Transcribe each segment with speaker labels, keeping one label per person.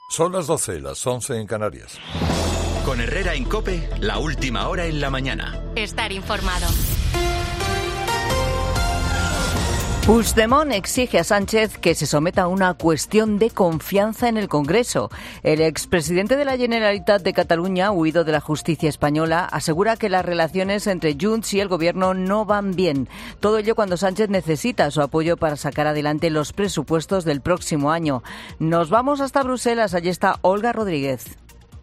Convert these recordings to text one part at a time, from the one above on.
Speaker 1: Son las 12, las 11 en Canarias.
Speaker 2: Con Herrera en COPE, la última hora en la mañana.
Speaker 3: Estar informado.
Speaker 4: Puigdemont exige a Sánchez que se someta a una cuestión de confianza en el Congreso. El expresidente de la Generalitat de Cataluña, huido de la justicia española, asegura que las relaciones entre Junts y el Gobierno no van bien. Todo ello cuando Sánchez necesita su apoyo para sacar adelante los presupuestos del próximo año. Nos vamos hasta Bruselas, allí está Olga Rodríguez.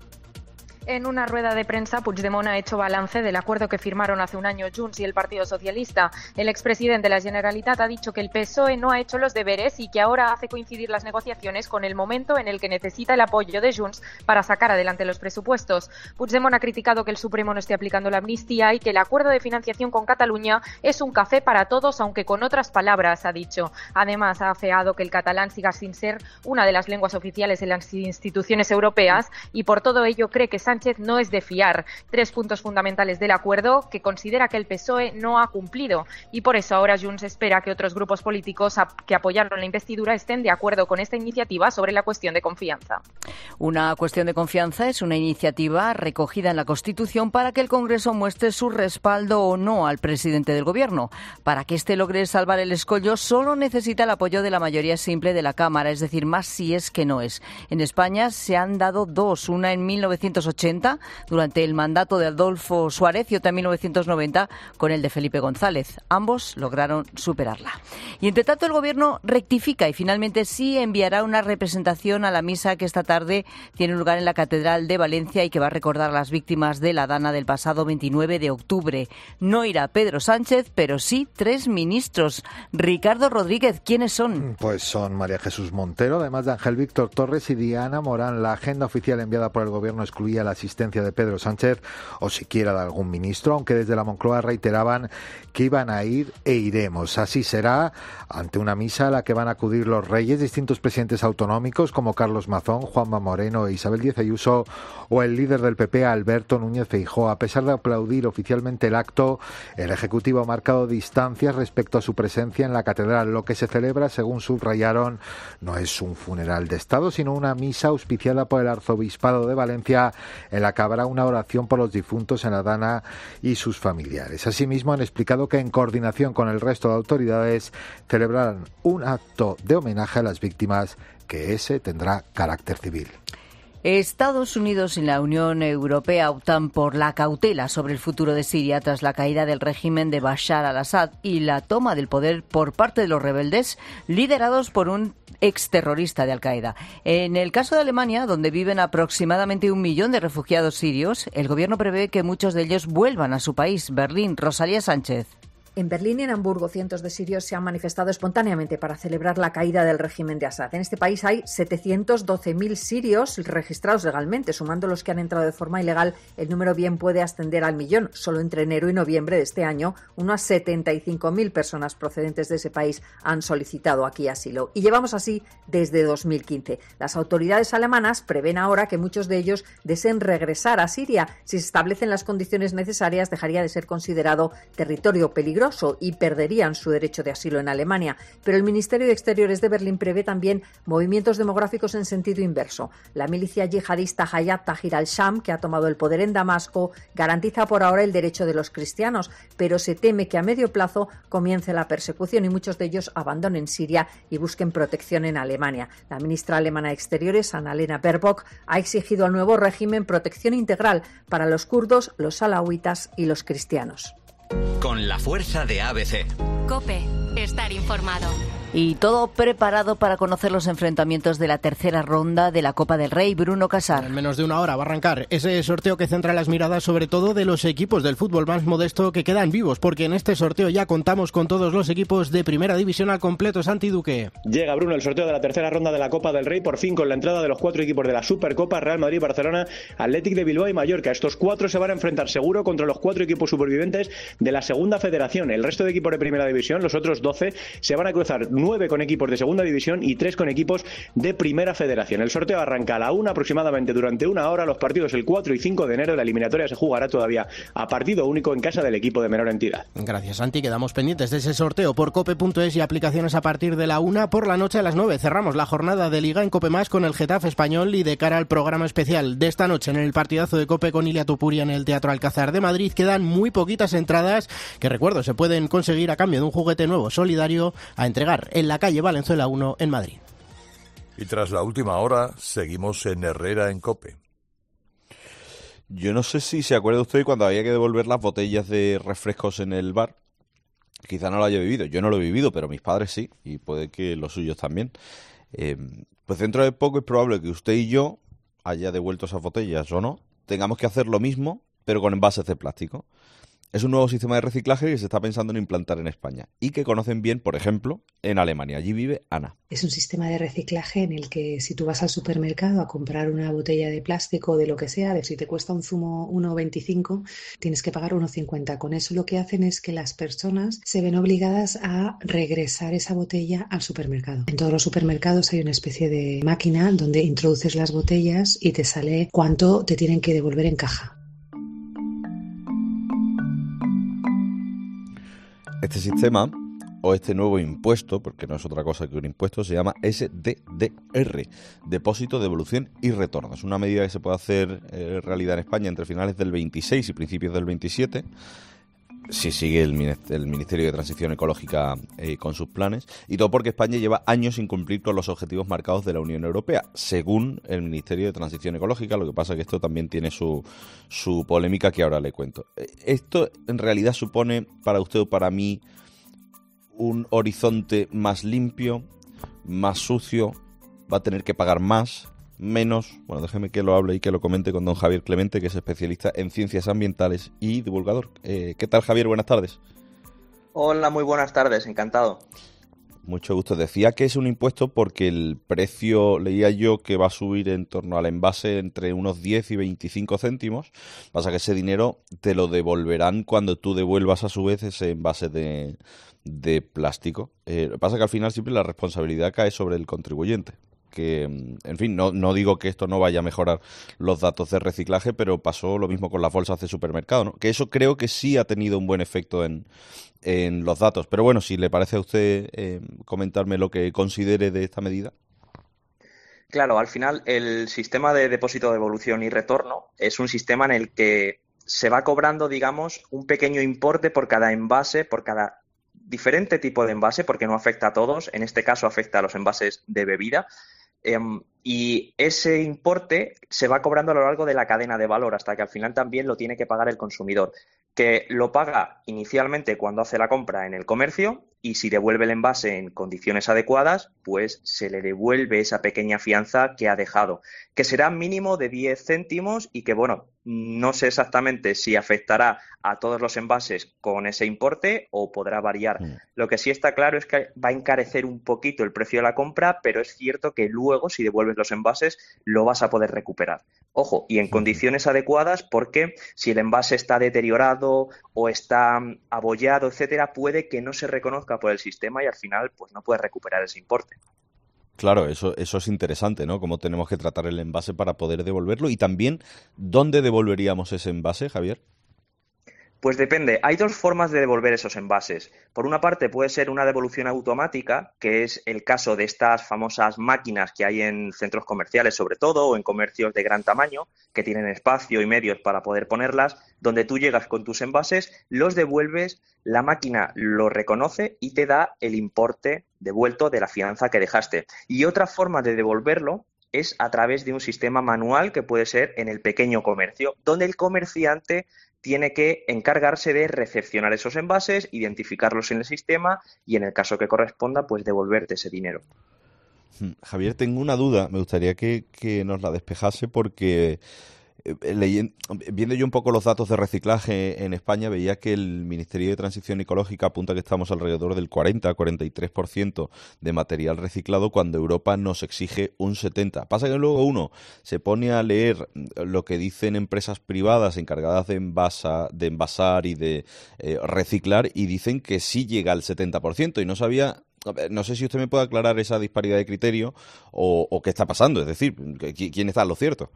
Speaker 5: En una rueda de prensa, Puigdemont ha hecho balance del acuerdo que firmaron hace un año Junts y el Partido Socialista. El expresidente de la Generalitat ha dicho que el PSOE no ha hecho los deberes y que ahora hace coincidir las negociaciones con el momento en el que necesita el apoyo de Junts para sacar adelante los presupuestos. Puigdemont ha criticado que el Supremo no esté aplicando la amnistía y que el acuerdo de financiación con Cataluña es un café para todos, aunque con otras palabras, ha dicho. Además, ha afeado que el catalán siga sin ser una de las lenguas oficiales en las instituciones europeas y por todo ello cree que Sánchez no es de fiar. 3 puntos fundamentales del acuerdo que considera que el PSOE no ha cumplido y por eso ahora Junts espera que otros grupos políticos que apoyaron la investidura estén de acuerdo con esta iniciativa sobre la cuestión de confianza.
Speaker 4: Una cuestión de confianza es una iniciativa recogida en la Constitución para que el Congreso muestre su respaldo o no al presidente del Gobierno. Para que éste logre salvar el escollo, solo necesita el apoyo de la mayoría simple de la Cámara, es decir, más si es que no es. En España se han dado dos, una en 1980 durante el mandato de Adolfo Suárez y otra en 1990 con el de Felipe González. Ambos lograron superarla. Y entre tanto el Gobierno rectifica y finalmente sí enviará una representación a la misa que esta tarde tiene lugar en la Catedral de Valencia y que va a recordar a las víctimas de la Dana del pasado 29 de octubre. No irá Pedro Sánchez, pero sí 3 ministros. Ricardo Rodríguez, ¿quiénes son?
Speaker 6: Pues son María Jesús Montero, además de Ángel Víctor Torres y Diana Morán. La agenda oficial enviada por el Gobierno excluía la asistencia de Pedro Sánchez o siquiera de algún ministro, aunque desde la Moncloa reiteraban que iban a ir e iremos. Así será ante una misa a la que van a acudir los reyes, distintos presidentes autonómicos como Carlos Mazón, Juanma Moreno e Isabel Díaz Ayuso o el líder del PP, Alberto Núñez Feijóo. A pesar de aplaudir oficialmente el acto, el Ejecutivo ha marcado distancias respecto a su presencia en la catedral. Lo que se celebra, según subrayaron, no es un funeral de Estado, sino una misa auspiciada por el Arzobispado de Valencia, en la que habrá una oración por los difuntos en la Dana y sus familiares. Asimismo, han explicado que en coordinación con el resto de autoridades celebrarán un acto de homenaje a las víctimas, que ese tendrá carácter civil.
Speaker 4: Estados Unidos y la Unión Europea optan por la cautela sobre el futuro de Siria tras la caída del régimen de Bashar al-Assad y la toma del poder por parte de los rebeldes liderados por un exterrorista de Al-Qaeda. En el caso de Alemania, donde viven aproximadamente 1 millón de refugiados sirios, el gobierno prevé que muchos de ellos vuelvan a su país, Berlín. Rosalía Sánchez.
Speaker 7: En Berlín y en Hamburgo, cientos de sirios se han manifestado espontáneamente para celebrar la caída del régimen de Assad. En este país hay 712.000 sirios registrados legalmente. Sumando los que han entrado de forma ilegal, el número bien puede ascender al millón. Solo entre enero y noviembre de este año, unas 75.000 personas procedentes de ese país han solicitado aquí asilo. Y llevamos así desde 2015. Las autoridades alemanas prevén ahora que muchos de ellos deseen regresar a Siria. Si se establecen las condiciones necesarias, dejaría de ser considerado territorio peligroso y perderían su derecho de asilo en Alemania. Pero el Ministerio de Exteriores de Berlín prevé también movimientos demográficos en sentido inverso. La milicia yihadista Hayat Tahrir al-Sham, que ha tomado el poder en Damasco, garantiza por ahora el derecho de los cristianos, pero se teme que a medio plazo comience la persecución y muchos de ellos abandonen Siria y busquen protección en Alemania. La ministra alemana de Exteriores, Annalena Baerbock, ha exigido al nuevo régimen protección integral para los kurdos, los alawitas y los cristianos.
Speaker 2: Con la fuerza de ABC.
Speaker 3: COPE. Estar informado.
Speaker 4: Y todo preparado para conocer los enfrentamientos de la tercera ronda de la Copa del Rey. Bruno Casar.
Speaker 8: En menos de una hora va a arrancar ese sorteo que centra las miradas sobre todo de los equipos del fútbol más modesto que quedan vivos, porque en este sorteo ya contamos con todos los equipos de primera división al completo. Santi Duque.
Speaker 9: Llega, Bruno, el sorteo de la tercera ronda de la Copa del Rey, por fin con la entrada de los 4 equipos de la Supercopa: Real Madrid, Barcelona, Athletic de Bilbao y Mallorca. Estos 4 se van a enfrentar seguro contra los 4 equipos supervivientes de la segunda federación. El resto de equipos de primera división, los otros 12, se van a cruzar 9 con equipos de segunda división y 3 con equipos de primera federación. El sorteo arranca a la 1 aproximadamente durante una hora. Los partidos el 4 y 5 de enero. La eliminatoria se jugará todavía a partido único en casa del equipo de menor entidad.
Speaker 8: Gracias, Santi. Quedamos pendientes de ese sorteo por cope.es y aplicaciones a partir de la 1 por la noche a las 9. Cerramos la jornada de Liga en Cope Más con el Getafe español y de cara al programa especial de esta noche en el partidazo de Cope con Ilia Topuria en el Teatro Alcázar de Madrid. Quedan muy poquitas entradas que, recuerdo, se pueden conseguir a cambio de un juguete nuevo solidario a entregar en la calle Valenzuela 1 en Madrid.
Speaker 1: Y tras la última hora, seguimos en Herrera en Cope.
Speaker 10: Yo no sé si se acuerda usted cuando había que devolver las botellas de refrescos en el bar. Quizá no lo haya vivido. Yo no lo he vivido, pero mis padres sí, y puede que los suyos también. Pues dentro de poco es probable que usted y yo, haya devuelto esas botellas o no, tengamos que hacer lo mismo, pero con envases de plástico. Es un nuevo sistema de reciclaje que se está pensando en implantar en España y que conocen bien, por ejemplo, en Alemania. Allí vive Ana.
Speaker 11: Es un sistema de reciclaje en el que si tú vas al supermercado a comprar una botella de plástico de lo que sea, de si te cuesta un zumo 1,25, tienes que pagar 1,50. Con eso lo que hacen es que las personas se ven obligadas a regresar esa botella al supermercado. En todos los supermercados hay una especie de máquina donde introduces las botellas y te sale cuánto te tienen que devolver en caja.
Speaker 10: Este sistema, o este nuevo impuesto, porque no es otra cosa que un impuesto, se llama SDDR, Depósito, Devolución y Retorno. Es una medida que se puede hacer realidad en España entre finales del 26 y principios del 27, si sigue el Ministerio de Transición Ecológica con sus planes, y todo porque España lleva años sin cumplir con los objetivos marcados de la Unión Europea, según el Ministerio de Transición Ecológica. Lo que pasa es que esto también tiene su polémica que ahora le cuento. Esto en realidad supone para usted o para mí un horizonte más limpio, más sucio, va a tener que pagar más, menos. Bueno, déjeme que lo hable y que lo comente con don Javier Clemente, que es especialista en ciencias ambientales y divulgador. ¿Qué tal, Javier? Buenas tardes.
Speaker 12: Hola, muy buenas tardes, encantado.
Speaker 10: Mucho gusto. Decía que es un impuesto porque el precio, leía yo, que va a subir en torno al envase entre unos 10 y 25 céntimos. Pasa que ese dinero te lo devolverán cuando tú devuelvas a su vez ese envase de plástico. Pasa que al final siempre la responsabilidad cae sobre el contribuyente. Que, en fin, no digo que esto no vaya a mejorar los datos de reciclaje, pero pasó lo mismo con las bolsas de supermercado, ¿no? Que eso creo que sí ha tenido un buen efecto en los datos. Pero bueno, si le parece a usted comentarme lo que considere de esta medida.
Speaker 12: Claro, al final el sistema de depósito, devolución y retorno es un sistema en el que se va cobrando, digamos, un pequeño importe por cada envase, por cada diferente tipo de envase, porque no afecta a todos. En este caso afecta a los envases de bebida. Y ese importe se va cobrando a lo largo de la cadena de valor hasta que al final también lo tiene que pagar el consumidor, que lo paga inicialmente cuando hace la compra en el comercio y si devuelve el envase en condiciones adecuadas, pues se le devuelve esa pequeña fianza que ha dejado, que será mínimo de 10 céntimos y que, bueno, no sé exactamente si afectará a todos los envases con ese importe o podrá variar. Lo que sí está claro es que va a encarecer un poquito el precio de la compra, pero es cierto que luego, si devuelves los envases, lo vas a poder recuperar. Ojo, y en condiciones adecuadas, porque si el envase está deteriorado o está abollado, etcétera, puede que no se reconozca por el sistema y al final pues no puedes recuperar ese importe.
Speaker 10: Claro, eso es interesante, ¿no? Cómo tenemos que tratar el envase para poder devolverlo y también, ¿dónde devolveríamos ese envase, Javier?
Speaker 12: Pues depende. Hay dos formas de devolver esos envases. Por una parte puede ser una devolución automática, que es el caso de estas famosas máquinas que hay en centros comerciales sobre todo, o en comercios de gran tamaño, que tienen espacio y medios para poder ponerlas, donde tú llegas con tus envases, los devuelves, la máquina lo reconoce y te da el importe devuelto de la fianza que dejaste. Y otra forma de devolverlo es a través de un sistema manual que puede ser en el pequeño comercio, donde el comerciante tiene que encargarse de recepcionar esos envases, identificarlos en el sistema y en el caso que corresponda, pues devolverte ese dinero.
Speaker 10: Javier, tengo una duda, me gustaría que nos la despejase porque viendo yo un poco los datos de reciclaje en España, veía que el Ministerio de Transición Ecológica apunta que estamos alrededor del 40-43% de material reciclado cuando Europa nos exige un 70%. Pasa que luego uno se pone a leer lo que dicen empresas privadas encargadas de envasar y de reciclar y dicen que sí llega al 70% y no sabía no sé si usted me puede aclarar esa disparidad de criterio o qué está pasando, es decir, ¿quién está en lo cierto?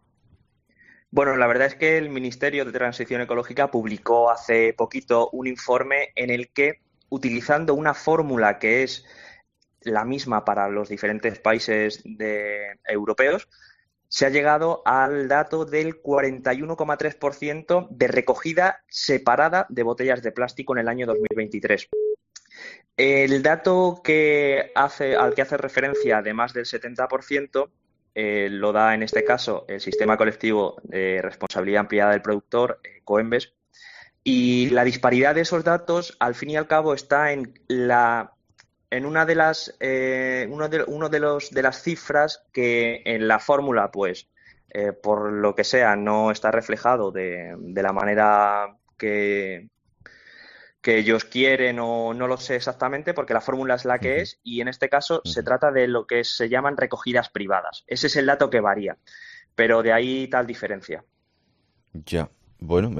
Speaker 12: Bueno, la verdad es que el Ministerio de Transición Ecológica publicó hace poquito un informe en el que, utilizando una fórmula que es la misma para los diferentes países europeos, se ha llegado al dato del 41,3% de recogida separada de botellas de plástico en el año 2023. El dato al que hace referencia de más del 70% lo da en este caso el Sistema Colectivo de Responsabilidad Ampliada del Productor, Coembes, y la disparidad de esos datos al fin y al cabo está en una de las de las cifras que en la fórmula, pues, por lo que sea, no está reflejado de la manera que ellos quieren, o no lo sé exactamente, porque la fórmula es la que es, y en este caso se trata de lo que se llaman recogidas privadas. Ese es el dato que varía, pero de ahí tal diferencia.
Speaker 10: Ya, bueno,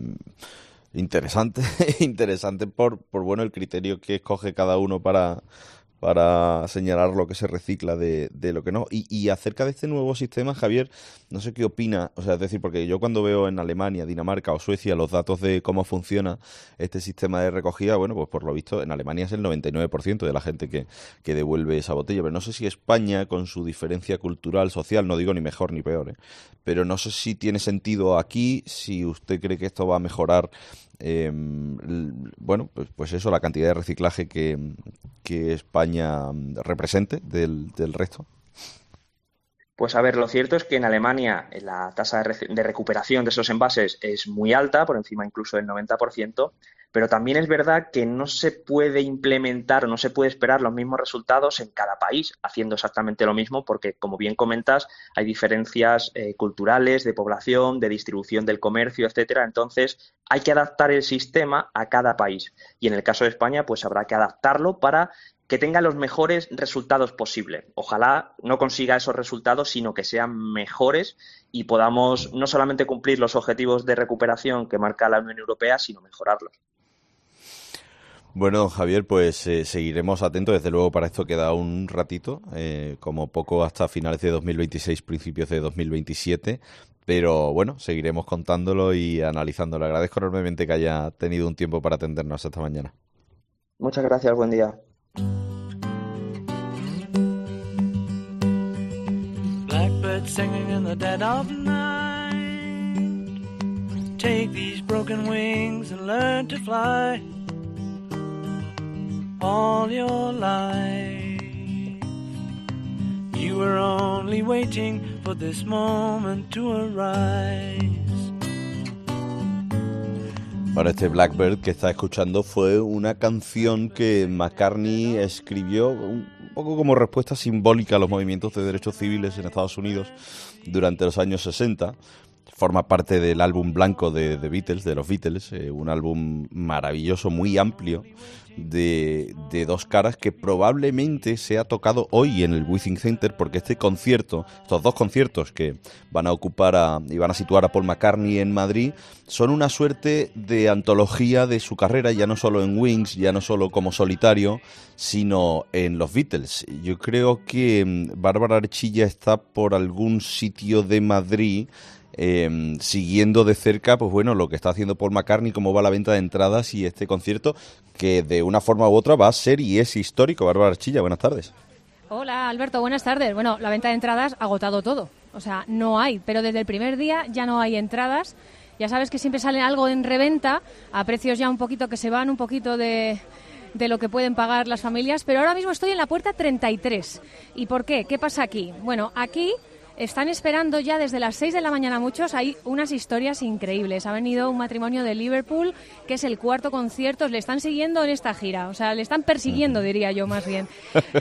Speaker 10: interesante por bueno el criterio que escoge cada uno para señalar lo que se recicla de lo que no. Y acerca de este nuevo sistema, Javier, no sé qué opina, o sea, es decir, porque yo cuando veo en Alemania, Dinamarca o Suecia los datos de cómo funciona este sistema de recogida, bueno, pues por lo visto en Alemania es el 99% de la gente que devuelve esa botella, pero no sé si España, con su diferencia cultural, social, no digo ni mejor ni peor, pero no sé si tiene sentido aquí, si usted cree que esto va a mejorar bueno, pues eso, la cantidad de reciclaje que España represente del resto.
Speaker 12: Pues a ver, lo cierto es que en Alemania la tasa de recuperación de esos envases es muy alta, por encima incluso del 90%, pero también es verdad que no se puede implementar o no se puede esperar los mismos resultados en cada país haciendo exactamente lo mismo, porque, como bien comentas, hay diferencias culturales, de población, de distribución del comercio, etcétera. Entonces, hay que adaptar el sistema a cada país. Y en el caso de España, pues habrá que adaptarlo para que tenga los mejores resultados posibles. Ojalá no consiga esos resultados, sino que sean mejores y podamos no solamente cumplir los objetivos de recuperación que marca la Unión Europea, sino mejorarlos.
Speaker 10: Bueno, don Javier, pues seguiremos atentos. Desde luego para esto queda un ratito, como poco hasta finales de 2026, principios de 2027. Pero bueno, seguiremos contándolo y analizándolo. Le agradezco enormemente que haya tenido un tiempo para atendernos esta mañana.
Speaker 12: Muchas gracias, buen día. Blackbird singing in the dead of night. Take these broken wings and learn to fly. All your life you were only waiting for this moment to arise.
Speaker 10: Para este Blackbird que está escuchando fue una canción que McCartney escribió un poco como respuesta simbólica a los movimientos de derechos civiles en Estados Unidos durante los años 60. Forma parte del álbum blanco de los Beatles, un álbum maravilloso, muy amplio, de dos caras que probablemente se ha tocado hoy en el Withing Center, porque estos dos conciertos que van a ocupar y van a situar a Paul McCartney en Madrid, son una suerte de antología de su carrera, ya no solo en Wings, ya no solo como solitario, sino en los Beatles. Yo creo que Bárbara Archilla está por algún sitio de Madrid siguiendo de cerca, pues bueno, lo que está haciendo Paul McCartney, cómo va la venta de entradas y este concierto que de una forma u otra va a ser y es histórico. Bárbara Archilla, buenas tardes.
Speaker 13: Hola Alberto, buenas tardes. Bueno, la venta de entradas ha agotado todo, o sea, no hay, pero desde el primer día ya no hay entradas. Ya sabes que siempre sale algo en reventa a precios ya un poquito que se van un poquito de lo que pueden pagar las familias, pero ahora mismo estoy en la puerta 33. ¿Y por qué? ¿Qué pasa aquí? Bueno, aquí están esperando ya desde las 6 de la mañana muchos. Hay unas historias increíbles. Ha venido un matrimonio de Liverpool, que es el cuarto concierto. Le están siguiendo en esta gira. O sea, le están persiguiendo, diría yo, más bien.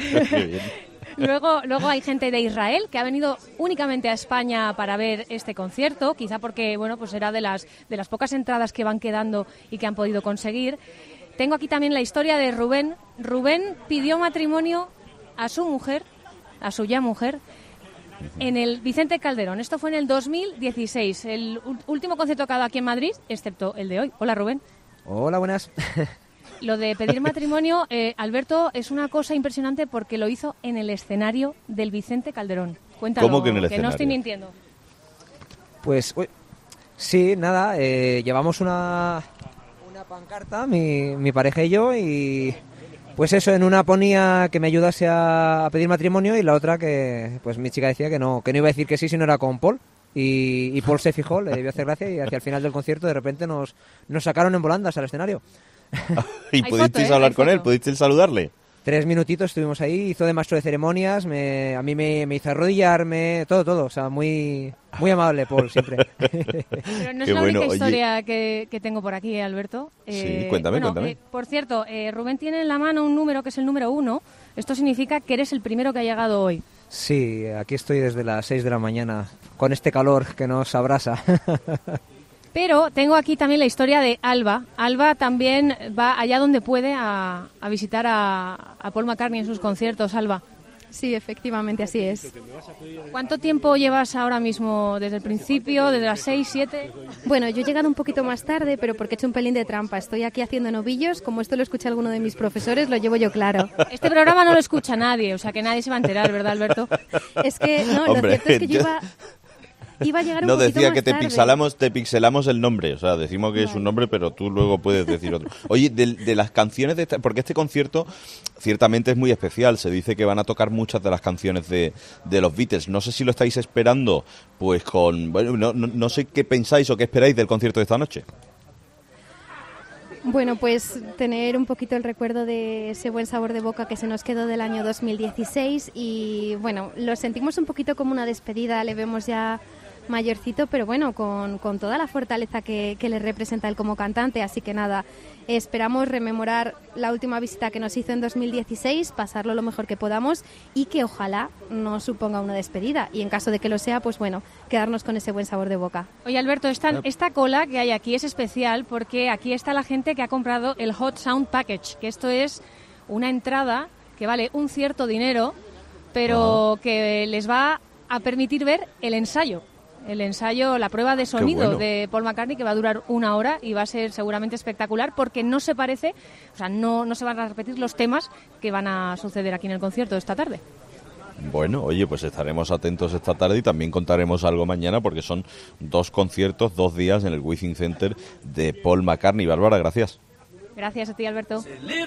Speaker 13: Luego hay gente de Israel que ha venido únicamente a España para ver este concierto. Quizá porque, bueno, pues era de las pocas entradas que van quedando y que han podido conseguir. Tengo aquí también la historia de Rubén. Rubén pidió matrimonio a su mujer, a su ya mujer, en el Vicente Calderón. Esto fue en el 2016, el último concierto que ha dado aquí en Madrid, excepto el de hoy. Hola, Rubén.
Speaker 14: Hola, buenas.
Speaker 13: lo de pedir matrimonio, Alberto, es una cosa impresionante porque lo hizo en el escenario del Vicente Calderón. Cuéntalo,
Speaker 10: ¿Cómo que en el escenario?
Speaker 13: no estoy mintiendo.
Speaker 14: Pues sí, nada, llevamos una pancarta, mi pareja y yo, y pues eso, en una ponía que me ayudase a pedir matrimonio y la otra que pues mi chica decía que no iba a decir que sí si no era con Paul. Y Paul se fijó, le debió hacer gracia y hacia el final del concierto de repente nos sacaron en volandas al escenario.
Speaker 10: ¿Y pudisteis hablar con él? ¿Pudisteis saludarle?
Speaker 14: 3 minutitos estuvimos ahí, hizo de maestro de ceremonias, a mí me hizo arrodillarme, todo, o sea, muy amable Paul, siempre.
Speaker 13: Pero no es la única historia que tengo por aquí, Alberto.
Speaker 10: Sí, cuéntame.
Speaker 13: Por cierto, Rubén tiene en la mano un número que es el número 1. Esto significa que eres el primero que ha llegado hoy.
Speaker 14: Sí, aquí estoy desde las 6 de la mañana, con este calor que nos abrasa.
Speaker 13: Pero tengo aquí también la historia de Alba. Alba también va allá donde puede a visitar a Paul McCartney en sus conciertos. Alba.
Speaker 15: Sí, efectivamente, así es.
Speaker 13: ¿Cuánto tiempo llevas ahora mismo? ¿Desde el principio? ¿Desde las 6, 7?
Speaker 15: Bueno, yo he llegado un poquito más tarde, pero porque he hecho un pelín de trampa. Estoy aquí haciendo novillos. Como esto lo escucha alguno de mis profesores, lo llevo yo claro.
Speaker 13: Este programa no lo escucha nadie, o sea que nadie se va a enterar, ¿verdad, Alberto?
Speaker 15: Es que, no, lo cierto es que yo iba a llegar un
Speaker 10: no,
Speaker 15: poquito
Speaker 10: decía
Speaker 15: más
Speaker 10: que
Speaker 15: tarde.
Speaker 10: te pixelamos el nombre, o sea, decimos que es un nombre, pero tú luego puedes decir otro. Oye, de las canciones porque este concierto ciertamente es muy especial, se dice que van a tocar muchas de las canciones de los Beatles. No sé si lo estáis esperando, pues no sé qué pensáis o qué esperáis del concierto de esta noche.
Speaker 15: Bueno, pues tener un poquito el recuerdo de ese buen sabor de boca que se nos quedó del año 2016 y bueno, lo sentimos un poquito como una despedida, le vemos ya mayorcito, pero bueno, con toda la fortaleza que le representa él como cantante, así que nada, esperamos rememorar la última visita que nos hizo en 2016, pasarlo lo mejor que podamos y que ojalá no suponga una despedida y en caso de que lo sea, pues bueno, quedarnos con ese buen sabor de boca.
Speaker 13: Oye Alberto, esta cola que hay aquí es especial porque aquí está la gente que ha comprado el Hot Sound Package, que esto es una entrada que vale un cierto dinero, pero que les va a permitir ver el ensayo, la prueba de sonido de Paul McCartney, que va a durar 1 hora y va a ser seguramente espectacular porque no se parece, o sea, no se van a repetir los temas que van a suceder aquí en el concierto esta tarde.
Speaker 10: Bueno, oye, pues estaremos atentos esta tarde y también contaremos algo mañana porque son 2 conciertos, 2 días en el Withing Center de Paul McCartney. Bárbara, gracias.
Speaker 13: Gracias a ti, Alberto.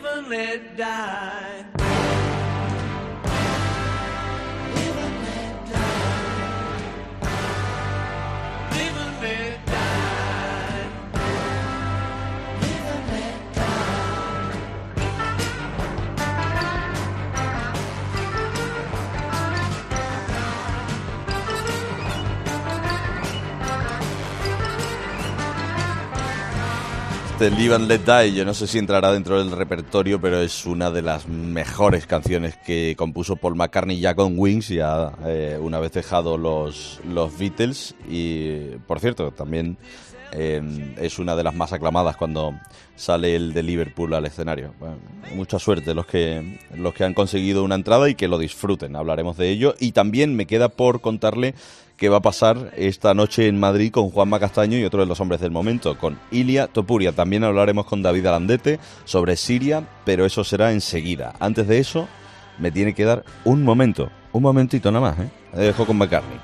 Speaker 10: Live and Let Die, yo no sé si entrará dentro del repertorio, pero es una de las mejores canciones que compuso Paul McCartney ya con Wings, ya una vez dejado los Beatles. Y por cierto, también es una de las más aclamadas cuando sale el de Liverpool al escenario. Bueno, mucha suerte los que han conseguido una entrada y que lo disfruten, hablaremos de ello. Y también me queda por contarle qué va a pasar esta noche en Madrid con Juanma Castaño y otro de los hombres del momento, con Ilia Topuria. También hablaremos con David Alandete sobre Siria, pero eso será enseguida. Antes de eso, me tiene que dar un momentito nada más, Me dejo con McCartney.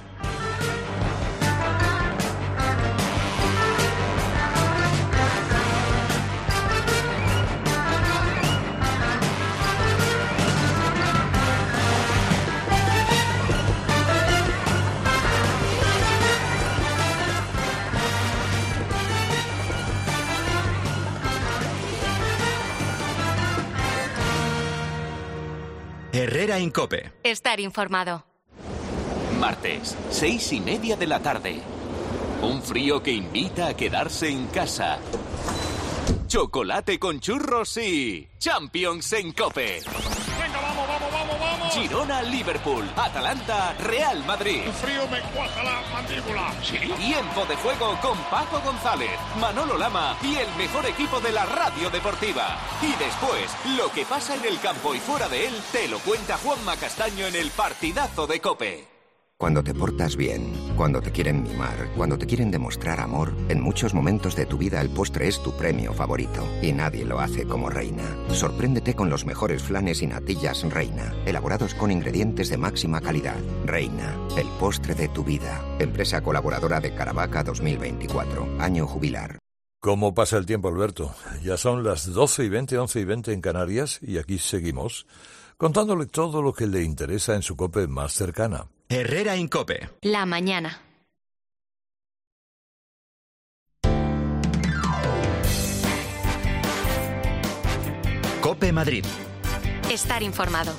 Speaker 2: Herrera en COPE.
Speaker 3: Estar informado.
Speaker 16: Martes, 6:30 de la tarde. Un frío que invita a quedarse en casa. Chocolate con churros y Champions en COPE.
Speaker 17: Venga, vamos.
Speaker 16: Girona, Liverpool, Atalanta, Real Madrid.
Speaker 17: El frío me cuaja la mandíbula. ¿Sí?
Speaker 16: Tiempo de juego con Paco González, Manolo Lama y el mejor equipo de la radio deportiva. Y después, lo que pasa en el campo y fuera de él, te lo cuenta Juanma Castaño en el partidazo de COPE.
Speaker 18: Cuando te portas bien, cuando te quieren mimar, cuando te quieren demostrar amor, en muchos momentos de tu vida el postre es tu premio favorito. Y nadie lo hace como Reina. Sorpréndete con los mejores flanes y natillas Reina, elaborados con ingredientes de máxima calidad. Reina, el postre de tu vida. Empresa colaboradora de Caravaca 2024. Año jubilar.
Speaker 1: ¿Cómo pasa el tiempo, Alberto? Ya son las 12:20, 11:20 en Canarias y aquí seguimos, contándole todo lo que le interesa en su COPE más cercana.
Speaker 2: Herrera en COPE.
Speaker 3: La mañana.
Speaker 2: COPE Madrid.
Speaker 3: Estar informado.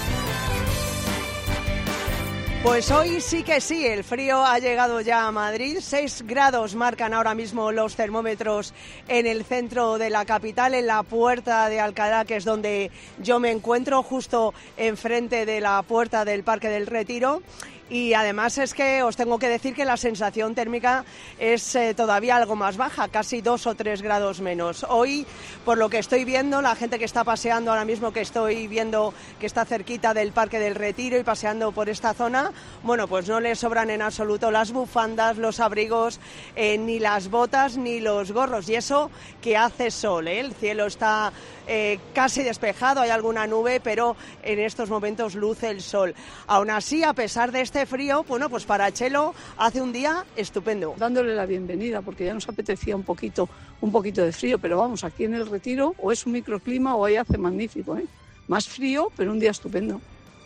Speaker 19: Pues hoy sí que sí, el frío ha llegado ya a Madrid. 6 grados marcan ahora mismo los termómetros en el centro de la capital, en la Puerta de Alcalá, que es donde yo me encuentro, justo enfrente de la puerta del Parque del Retiro. Y además es que os tengo que decir que la sensación térmica es todavía algo más baja, casi 2 o 3 grados menos. Hoy, por lo que estoy viendo, la gente que está paseando ahora mismo, que estoy viendo que está cerquita del Parque del Retiro y paseando por esta zona, bueno, pues no les sobran en absoluto las bufandas, los abrigos, ni las botas, ni los gorros. Y eso que hace sol, ¿eh? El cielo está casi despejado, hay alguna nube, pero en estos momentos luce el sol. Aún así, a pesar de este frío, bueno, pues para Chelo hace un día estupendo.
Speaker 20: Dándole la bienvenida, porque ya nos apetecía un poquito de frío, pero vamos, aquí en el Retiro o es un microclima o ahí hace magnífico, ¿eh? Más frío, pero un día estupendo.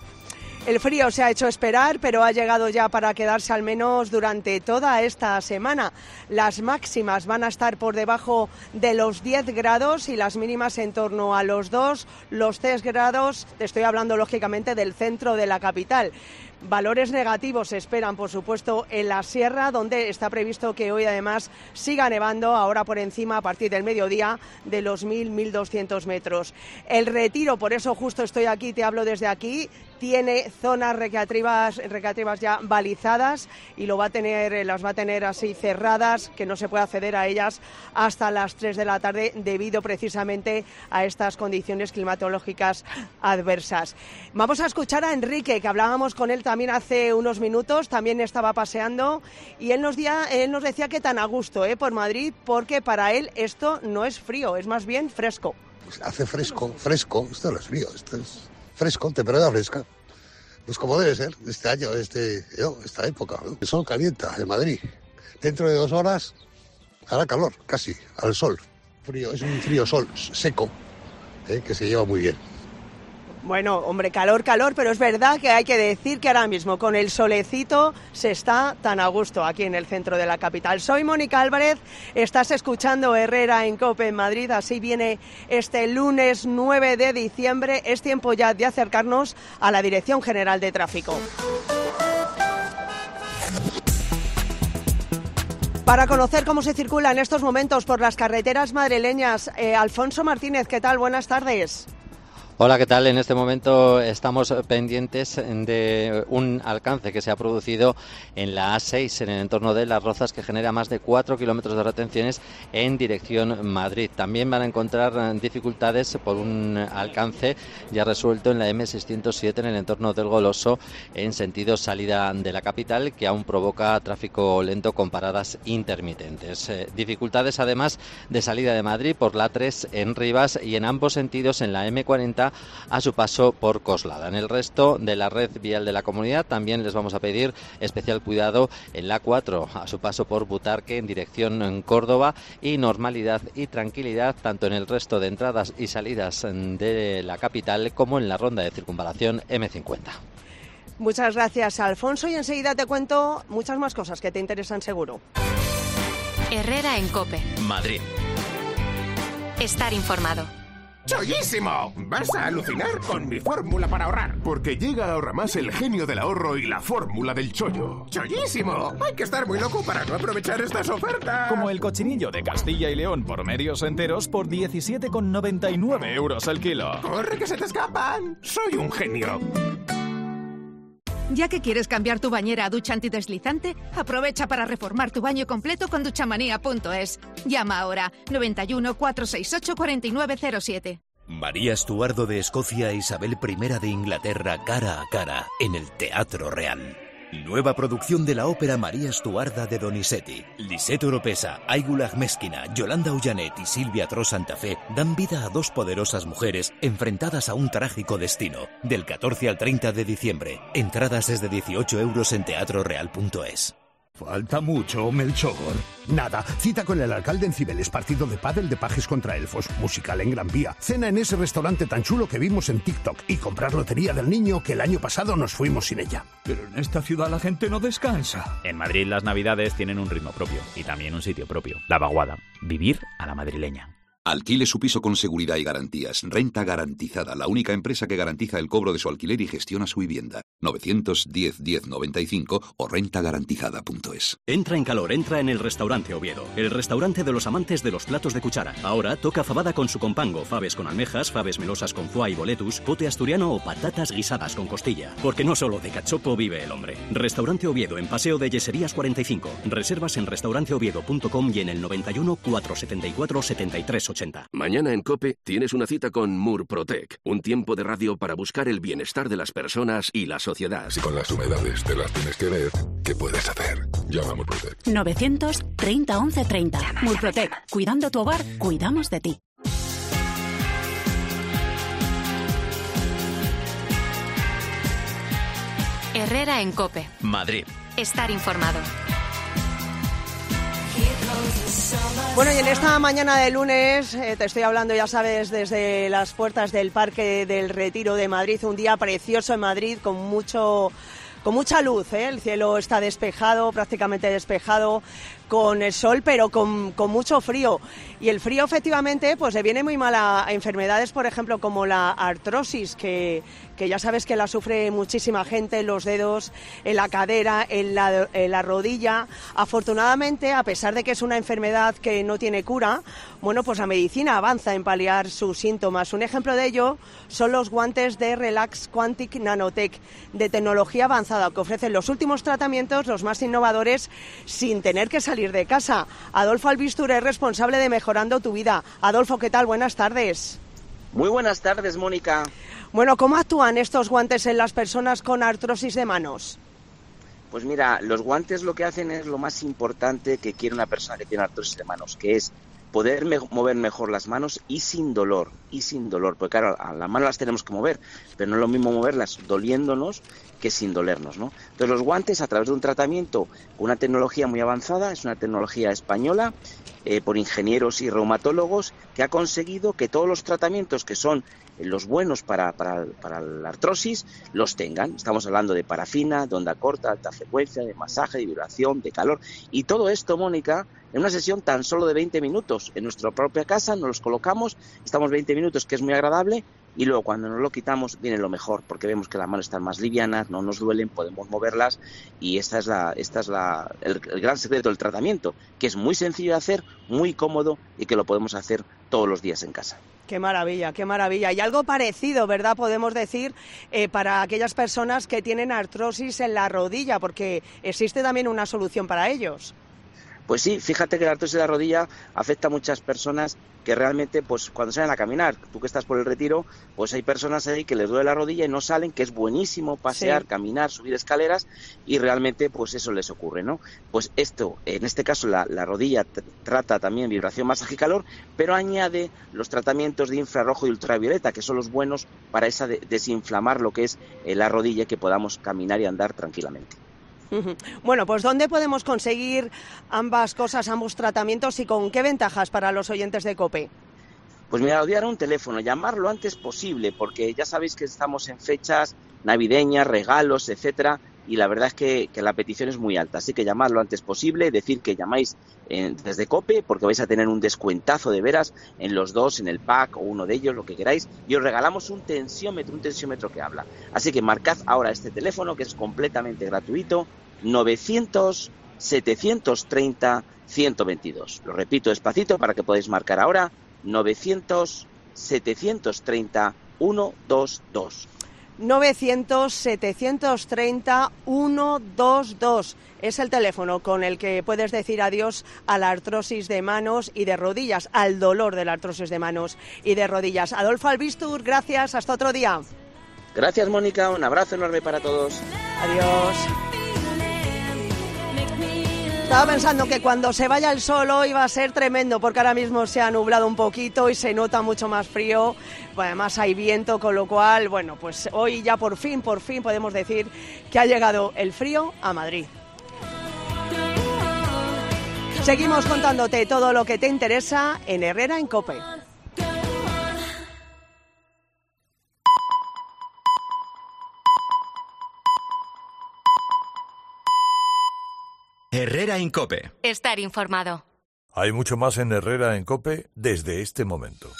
Speaker 19: El frío se ha hecho esperar, pero ha llegado ya para quedarse al menos durante toda esta semana. Las máximas van a estar por debajo de los 10 grados y las mínimas en torno a los 2, los 3 grados. Te estoy hablando, lógicamente, del centro de la capital. Valores negativos se esperan, por supuesto, en la sierra, donde está previsto que hoy, además, siga nevando, ahora por encima, a partir del mediodía, de los 1.200 metros. El Retiro, por eso justo estoy aquí, te hablo desde aquí, tiene zonas recreativas ya balizadas y las va a tener así cerradas, que no se puede acceder a ellas hasta las 3 de la tarde, debido precisamente a estas condiciones climatológicas adversas. Vamos a escuchar a Enrique, que hablábamos con él también hace unos minutos, también estaba paseando y él nos decía que tan a gusto por Madrid, porque para él esto no es frío, es más bien fresco.
Speaker 21: Pues hace fresco, esto no es frío, esto es fresco, temporada fresca. Pues como debe ser este año, esta época. El sol calienta en Madrid. Dentro de 2 horas hará calor, casi, al sol. Frío, es un frío sol seco, que se lleva muy bien.
Speaker 19: Bueno, hombre, calor, pero es verdad que hay que decir que ahora mismo con el solecito se está tan a gusto aquí en el centro de la capital. Soy Mónica Álvarez, estás escuchando Herrera en COPE en Madrid, así viene este lunes 9 de diciembre, es tiempo ya de acercarnos a la Dirección General de Tráfico. Para conocer cómo se circula en estos momentos por las carreteras madrileñas, Alfonso Martínez, ¿qué tal? Buenas tardes.
Speaker 22: Hola, ¿qué tal? En este momento estamos pendientes de un alcance que se ha producido en la A6, en el entorno de Las Rozas, que genera más de 4 kilómetros de retenciones en dirección Madrid. También van a encontrar dificultades por un alcance ya resuelto en la M607 en el entorno del Goloso, en sentido salida de la capital, que aún provoca tráfico lento con paradas intermitentes. Dificultades además de salida de Madrid por la A3 en Rivas y en ambos sentidos en la M40 a su paso por Coslada. En el resto de la red vial de la comunidad también les vamos a pedir especial cuidado en la A4 a su paso por Butarque en dirección Córdoba, y normalidad y tranquilidad tanto en el resto de entradas y salidas de la capital como en la ronda de circunvalación M50.
Speaker 19: Muchas gracias, Alfonso, y enseguida te cuento muchas más cosas que te interesan seguro.
Speaker 3: Herrera en COPE.
Speaker 2: Madrid.
Speaker 3: Estar informado.
Speaker 23: ¡Chollísimo! Vas a alucinar con mi fórmula para ahorrar. Porque llega a Ahorramás el genio del ahorro y la fórmula del chollo. ¡Chollísimo! Hay que estar muy loco para no aprovechar estas ofertas.
Speaker 24: Como el cochinillo de Castilla y León por medios enteros por 17,99 euros el kilo.
Speaker 23: ¡Corre que se te escapan! ¡Soy un genio!
Speaker 25: Ya que quieres cambiar tu bañera a ducha antideslizante, aprovecha para reformar tu baño completo con duchamanía.es. Llama ahora 91 468 4907.
Speaker 26: María Estuardo de Escocia e Isabel I de Inglaterra cara a cara en el Teatro Real.
Speaker 4: Nueva producción de la ópera María Stuarda de Donizetti. Lisette Oropesa, Aigulag Meskina, Yolanda Ullanet y Silvia Tro Santa Fe dan vida a dos poderosas mujeres enfrentadas a un trágico destino. Del 14 al 30 de diciembre. Entradas desde 18 € en teatroreal.es.
Speaker 5: Falta mucho, Melchor. Nada, cita con el alcalde en Cibeles, partido de pádel de Pajes contra Elfos, musical en Gran Vía, cena en ese restaurante tan chulo que vimos en TikTok y comprar lotería del niño que el año pasado nos fuimos sin ella.
Speaker 24: Pero en esta ciudad la gente no descansa.
Speaker 6: En Madrid las navidades tienen un ritmo propio y también un sitio propio, La Vaguada. Vivir a la madrileña.
Speaker 7: Alquile su piso con seguridad y garantías. Renta Garantizada, la única empresa que garantiza el cobro de su alquiler y gestiona su vivienda. 910 1095 o rentagarantizada.es.
Speaker 9: Entra en calor, entra en el Restaurante Oviedo. El restaurante de los amantes de los platos de cuchara. Ahora toca fabada con su compango, faves con almejas, faves melosas con foie y boletus, pote asturiano o patatas guisadas con costilla. Porque no solo de cachopo vive el hombre. Restaurante Oviedo en Paseo de Yeserías 45. Reservas en restauranteoviedo.com y en el 91 474 7380.
Speaker 26: Mañana en COPE tienes una cita con Murprotec, un tiempo de radio para buscar el bienestar de las personas y la sociedad.
Speaker 27: Si con las humedades te las tienes que ver, ¿qué puedes hacer? Llama a Murprotec.
Speaker 28: 930 1130. Murprotec. Cuidando tu hogar, cuidamos de ti.
Speaker 3: Herrera en COPE.
Speaker 2: Madrid.
Speaker 3: Estar informado.
Speaker 19: Bueno, y en esta mañana de lunes te estoy hablando, ya sabes, desde las puertas del Parque del Retiro de Madrid, un día precioso en Madrid con mucha luz, ¿eh? El cielo está despejado, prácticamente despejado, con el sol, pero con mucho frío. Y el frío, efectivamente, pues le viene muy mal a enfermedades, por ejemplo, como la artrosis, que ya sabes que la sufre muchísima gente en los dedos, en la cadera, en la rodilla. Afortunadamente, a pesar de que es una enfermedad que no tiene cura, bueno, pues la medicina avanza en paliar sus síntomas. Un ejemplo de ello son los guantes de Relax Quantic Nanotech, de tecnología avanzada, que ofrecen los últimos tratamientos, los más innovadores, sin tener que salir de casa. Adolfo Albistur es responsable de Mejorando tu Vida. Adolfo, ¿qué tal? Buenas tardes.
Speaker 29: Muy buenas tardes, Mónica.
Speaker 19: Bueno, ¿cómo actúan estos guantes en las personas con artrosis de manos?
Speaker 29: Pues mira, los guantes lo que hacen es lo más importante que quiere una persona que tiene artrosis de manos, que es poder mover mejor las manos y sin dolor, porque claro, a las manos las tenemos que mover, pero no es lo mismo moverlas doliéndonos que sin dolernos, ¿no? Entonces los guantes, a través de un tratamiento con una tecnología muy avanzada, es una tecnología española, por ingenieros y reumatólogos, que ha conseguido que todos los tratamientos que son los buenos para la artrosis los tengan. Estamos hablando de parafina, de onda corta, alta frecuencia, de masaje, de vibración, de calor, y todo esto, Mónica, en una sesión tan solo de 20 minutos, en nuestra propia casa, nos los colocamos, estamos 20 minutos, que es muy agradable, y luego cuando nos lo quitamos viene lo mejor, porque vemos que las manos están más livianas, no nos duelen, podemos moverlas, y esta es el gran secreto del tratamiento, que es muy sencillo de hacer, muy cómodo, y que lo podemos hacer todos los días en casa.
Speaker 19: Qué maravilla, qué maravilla. Y algo parecido, ¿verdad?, podemos decir, para aquellas personas que tienen artrosis en la rodilla, porque existe también una solución para ellos.
Speaker 29: Pues sí, fíjate que la artrosis de la rodilla afecta a muchas personas que realmente, pues cuando salen a caminar, tú que estás por el Retiro, pues hay personas ahí que les duele la rodilla y no salen, que es buenísimo pasear, sí, caminar, subir escaleras, y realmente pues eso les ocurre, ¿no? Pues esto, en este caso la rodilla trata también vibración, masaje y calor, pero añade los tratamientos de infrarrojo y ultravioleta, que son los buenos para desinflamar lo que es la rodilla, y que podamos caminar y andar tranquilamente.
Speaker 19: Bueno, pues ¿dónde podemos conseguir ambas cosas, ambos tratamientos, y con qué ventajas para los oyentes de COPE?
Speaker 29: Pues mira, os voy a dar un teléfono, llamar lo antes posible, porque ya sabéis que estamos en fechas navideñas, regalos, etcétera, y la verdad es que la petición es muy alta, así que llamad lo antes posible, decir que llamáis desde COPE, porque vais a tener un descuentazo de veras en los dos, en el pack o uno de ellos, lo que queráis, y os regalamos un tensiómetro que habla. Así que marcad ahora este teléfono, que es completamente gratuito, 900 730 122. Lo repito despacito para que podáis marcar ahora, 900 730 122.
Speaker 19: 900 730 122 es el teléfono con el que puedes decir adiós a la artrosis de manos y de rodillas, al dolor de la artrosis de manos y de rodillas. Adolfo Albistur, gracias, hasta otro día.
Speaker 29: Gracias, Mónica, un abrazo enorme para todos.
Speaker 19: Adiós. Estaba pensando que cuando se vaya el sol hoy va a ser tremendo, porque ahora mismo se ha nublado un poquito y se nota mucho más frío. Además hay viento, con lo cual, bueno, pues hoy ya por fin podemos decir que ha llegado el frío a Madrid. Seguimos contándote todo lo que te interesa en Herrera en COPE.
Speaker 2: Herrera en COPE.
Speaker 3: Estar informado.
Speaker 1: Hay mucho más en Herrera en COPE desde este momento.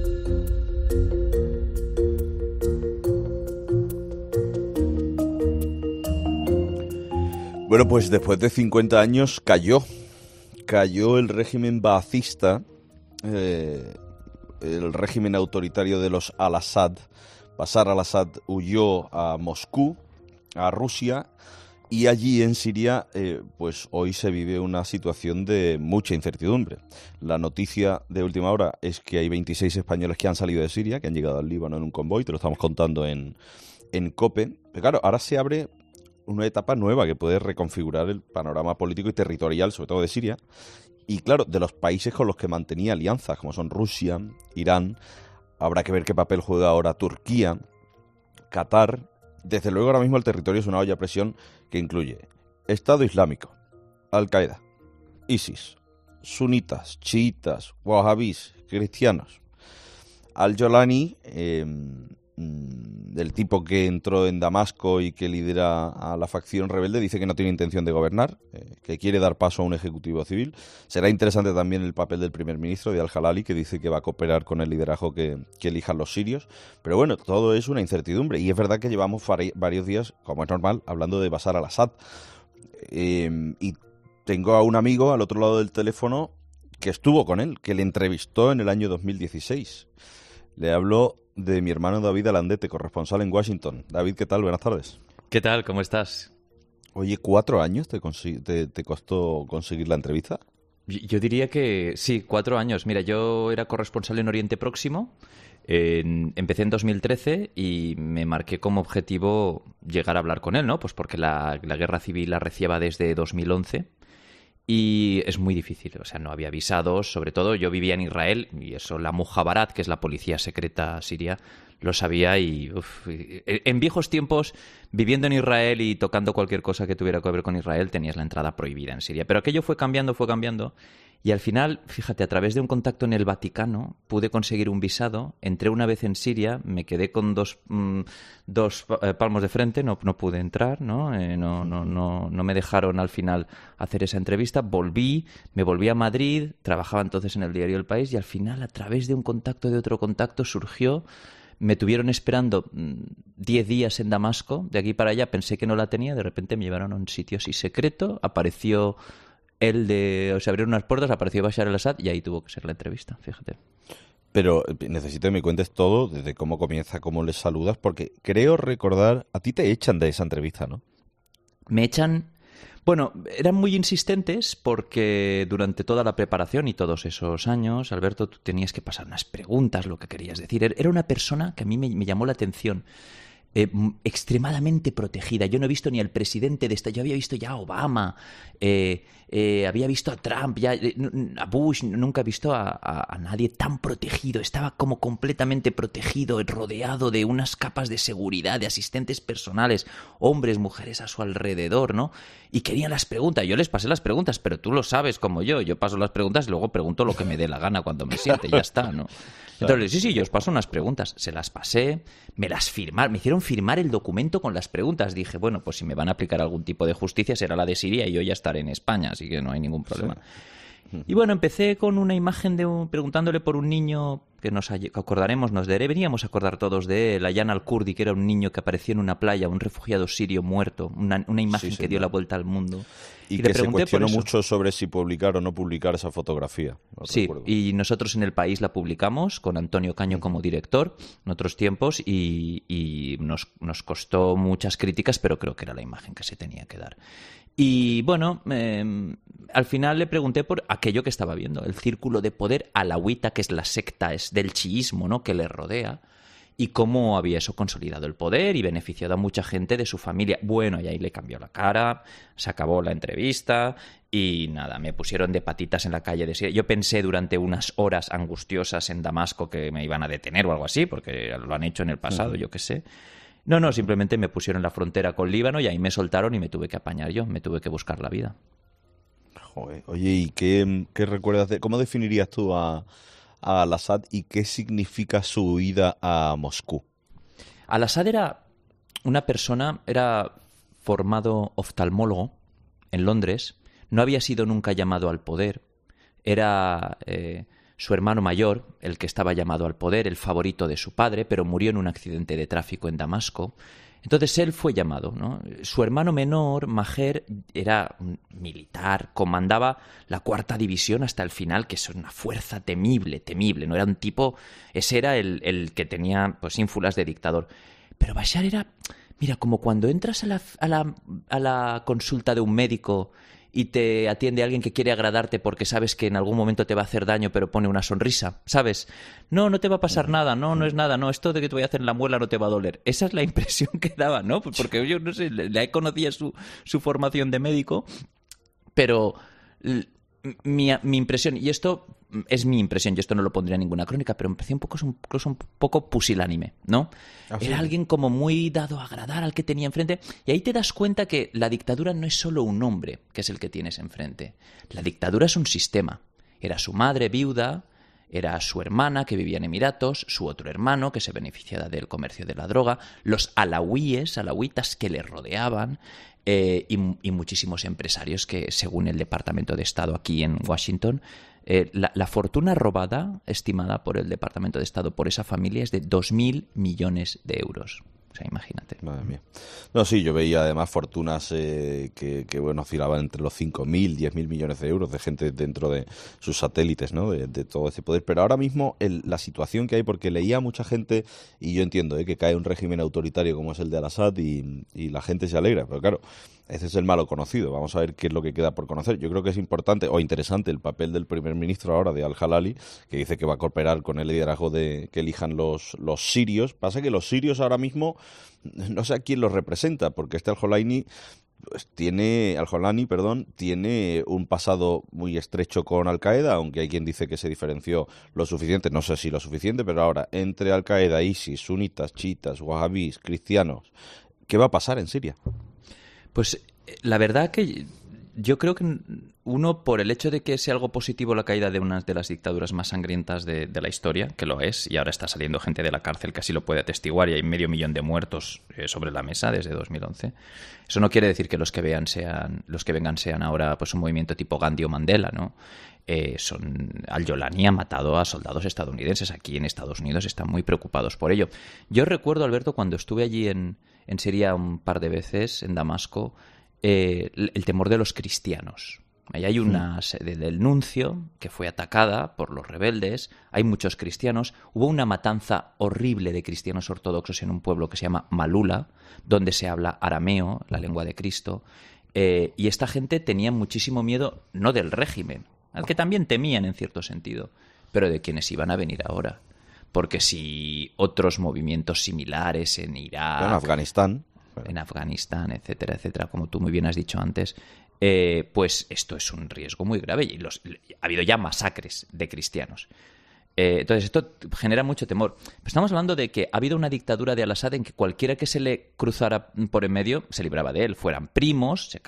Speaker 8: Bueno, pues después de 50 años cayó el régimen baazista, el régimen autoritario de los al-Assad. Bashar al-Assad huyó a Moscú, a Rusia. Y allí en Siria, pues hoy se vive una situación de mucha incertidumbre. La noticia de última hora es que hay 26 españoles que han salido de Siria, que han llegado al Líbano en un convoy, te lo estamos contando en COPE. Pero claro, ahora se abre una etapa nueva que puede reconfigurar el panorama político y territorial, sobre todo de Siria. Y claro, de los países con los que mantenía alianzas, como son Rusia, Irán, habrá que ver qué papel juega ahora Turquía, Qatar. Desde luego ahora mismo el territorio es una olla a presión que incluye Estado Islámico, Al-Qaeda, ISIS, sunitas, chiitas, wahabís, cristianos. Al-Jolani, del tipo que entró en Damasco y que lidera a la facción rebelde, dice que no tiene intención de gobernar, que quiere dar paso a un ejecutivo civil. Será interesante también el papel del primer ministro, de Al-Jalali, que dice que va a cooperar con el liderazgo que elijan los sirios. Pero bueno, todo es una incertidumbre. Y es verdad que llevamos varios días, como es normal, hablando de Bashar al-Assad. Y tengo a un amigo al otro lado del teléfono que estuvo con él, que le entrevistó en el año 2016. Le hablo de mi hermano David Alandete, corresponsal en Washington. David, ¿qué tal? Buenas tardes.
Speaker 6: ¿Qué tal? ¿Cómo estás?
Speaker 8: Oye, ¿4 años te costó conseguir la entrevista?
Speaker 6: Yo diría que sí, 4 años. Mira, yo era corresponsal en Oriente Próximo. Empecé en 2013 y me marqué como objetivo llegar a hablar con él, ¿no? Pues porque la guerra civil arreciaba desde 2011. Y es muy difícil, o sea, no había visados, sobre todo yo vivía en Israel y eso, la Mujhabarat, que es la policía secreta siria, lo sabía y en viejos tiempos, viviendo en Israel y tocando cualquier cosa que tuviera que ver con Israel, tenías la entrada prohibida en Siria. Pero aquello fue cambiando y al final, fíjate, a través de un contacto en el Vaticano pude conseguir un visado, entré una vez en Siria, me quedé con dos palmos de frente, no pude entrar, ¿no? No me dejaron al final hacer esa entrevista, me volví a Madrid, trabajaba entonces en el diario El País y al final, a través de un contacto, de otro contacto, surgió. Me tuvieron esperando 10 días en Damasco, de aquí para allá pensé que no la tenía, de repente me llevaron a un sitio así secreto, apareció se abrieron unas puertas, apareció Bashar al-Assad y ahí tuvo que ser la entrevista, fíjate.
Speaker 8: Pero necesito que me cuentes todo, desde cómo comienza, cómo les saludas, porque creo recordar, a ti te echan de esa entrevista, ¿no?
Speaker 6: Me echan. Bueno, eran muy insistentes porque durante toda la preparación y todos esos años, Alberto, tú tenías que pasar unas preguntas, lo que querías decir. Era una persona que a mí me llamó la atención, extremadamente protegida. Yo no he visto ni al presidente de yo había visto ya a Obama, había visto a Trump, a Bush, nunca he visto a nadie tan protegido. Estaba como completamente protegido, rodeado de unas capas de seguridad, de asistentes personales, hombres, mujeres a su alrededor, ¿no? Y querían las preguntas. Yo les pasé las preguntas, pero tú lo sabes como yo paso las preguntas y luego pregunto lo que me dé la gana cuando me siente, ya está, ¿no? Entonces, sí, yo os paso unas preguntas. Se las pasé, me hicieron firmar el documento con las preguntas. Dije, bueno, pues si me van a aplicar algún tipo de justicia será la de Siria y yo ya estaré en España, así que no hay ningún problema. Sí. Y bueno, empecé con una imagen preguntándole por un niño que deberíamos acordar todos de él, Ayhan al-Kurdi, que era un niño que apareció en una playa, un refugiado sirio muerto, una imagen que dio la vuelta al mundo.
Speaker 8: Y que se cuestionó mucho sobre si publicar o no publicar esa fotografía.
Speaker 6: Sí, recuerdo. Y nosotros en El País la publicamos con Antonio Caño como director en otros tiempos y nos costó muchas críticas, pero creo que era la imagen que se tenía que dar. Y bueno, al final le pregunté por aquello que estaba viendo, el círculo de poder alawita, que es la secta del chiismo, ¿no?, que le rodea. y cómo había eso consolidado el poder y beneficiado a mucha gente de su familia. Bueno, y ahí le cambió la cara, se acabó la entrevista y nada, me pusieron de patitas en la calle de Siria. Yo pensé durante unas horas angustiosas en Damasco que me iban a detener o algo así, porque lo han hecho en el pasado, yo qué sé. No, simplemente me pusieron en la frontera con Líbano y ahí me soltaron y me tuve que apañar yo, me tuve que buscar la vida.
Speaker 8: Joder. Oye, ¿y qué recuerdas cómo definirías tú a Al-Assad y qué significa su huida a Moscú?
Speaker 6: Al-Assad era una persona, era formado oftalmólogo en Londres, no había sido nunca llamado al poder, era su hermano mayor el que estaba llamado al poder, el favorito de su padre, pero murió en un accidente de tráfico en Damasco. Entonces él fue llamado, ¿no? Su hermano menor, Maher, era un militar, comandaba la 4ª división hasta el final, que es una fuerza temible, ¿no? Era un tipo, ese era el que tenía pues ínfulas de dictador. Pero Bashar era, mira, como cuando entras a la consulta de un médico y te atiende alguien que quiere agradarte porque sabes que en algún momento te va a hacer daño pero pone una sonrisa, ¿sabes? No te va a pasar nada, no es nada, no, esto de que te voy a hacer en la muela no te va a doler. Esa es la impresión que daba, ¿no? Porque yo, no sé, le conocía su formación de médico, pero mi impresión, y esto es mi impresión, yo esto no lo pondría en ninguna crónica, pero me parecía incluso un poco pusilánime, ¿no? ¿Sí? Era alguien como muy dado a agradar al que tenía enfrente, y ahí te das cuenta que la dictadura no es solo un hombre que es el que tienes enfrente. La dictadura es un sistema. Era su madre viuda, era su hermana que vivía en Emiratos, su otro hermano que se beneficiaba del comercio de la droga, los alawitas que le rodeaban, y muchísimos empresarios que, según el Departamento de Estado aquí en Washington, la fortuna robada, estimada por el Departamento de Estado por esa familia, es de 2.000 millones de euros. O sea, imagínate.
Speaker 8: Madre mía. No, sí, yo veía además fortunas que oscilaban entre los 5.000, 10.000 millones de euros de gente dentro de sus satélites, ¿no? De todo ese poder. Pero ahora mismo la situación que hay, porque leía a mucha gente, y yo entiendo que cae un régimen autoritario como es el de Al-Assad y la gente se alegra, pero claro, ese es el malo conocido. Vamos a ver qué es lo que queda por conocer. Yo creo que es importante o interesante el papel del primer ministro ahora de Al-Jalali, que dice que va a cooperar con el liderazgo de que elijan los sirios. Pasa que los sirios ahora mismo no sé a quién los representa, porque Al-Jolani tiene un pasado muy estrecho con Al-Qaeda, aunque hay quien dice que se diferenció lo suficiente, no sé si lo suficiente, pero ahora entre Al-Qaeda, ISIS, sunitas, chiitas, wahabís, cristianos, ¿qué va a pasar en Siria?
Speaker 6: Pues la verdad que yo creo que uno, por el hecho de que sea algo positivo la caída de una de las dictaduras más sangrientas de la historia, que lo es, y ahora está saliendo gente de la cárcel que así lo puede atestiguar y hay 500.000 de muertos sobre la mesa desde 2011. Eso no quiere decir que los que vengan sean ahora pues un movimiento tipo Gandhi o Mandela, ¿no? Al-Jolani ha matado a soldados estadounidenses. Aquí en Estados Unidos están muy preocupados por ello. Yo recuerdo, Alberto, cuando estuve allí en Siria un par de veces, en Damasco, el temor de los cristianos. Ahí hay una sede del nuncio que fue atacada por los rebeldes, hay muchos cristianos, hubo una matanza horrible de cristianos ortodoxos en un pueblo que se llama Malula, donde se habla arameo, la lengua de Cristo, y esta gente tenía muchísimo miedo, no del régimen, al que también temían en cierto sentido, pero de quienes iban a venir ahora. Porque si otros movimientos similares en Irak, en Afganistán, etcétera, etcétera, como tú muy bien has dicho antes, pues esto es un riesgo muy grave y ha habido ya masacres de cristianos. Entonces esto genera mucho temor. Estamos hablando de que ha habido una dictadura de Al-Assad en que cualquiera que se le cruzara por en medio se libraba de él, fueran primos, se